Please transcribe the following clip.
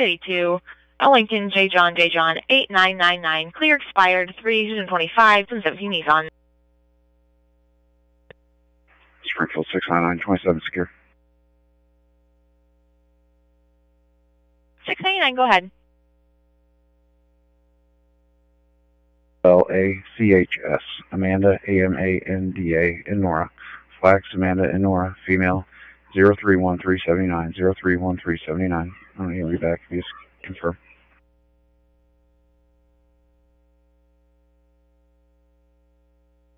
682. Ellington J. John 8999. Clear expired 325 and 17 Nissan. Springfield 69927 secure. 699, go ahead. LACHS, Amanda, AMANDA, and Nora. Flags, Amanda and Nora, female, 031379, 031379. I'm going to be back if you just confirm.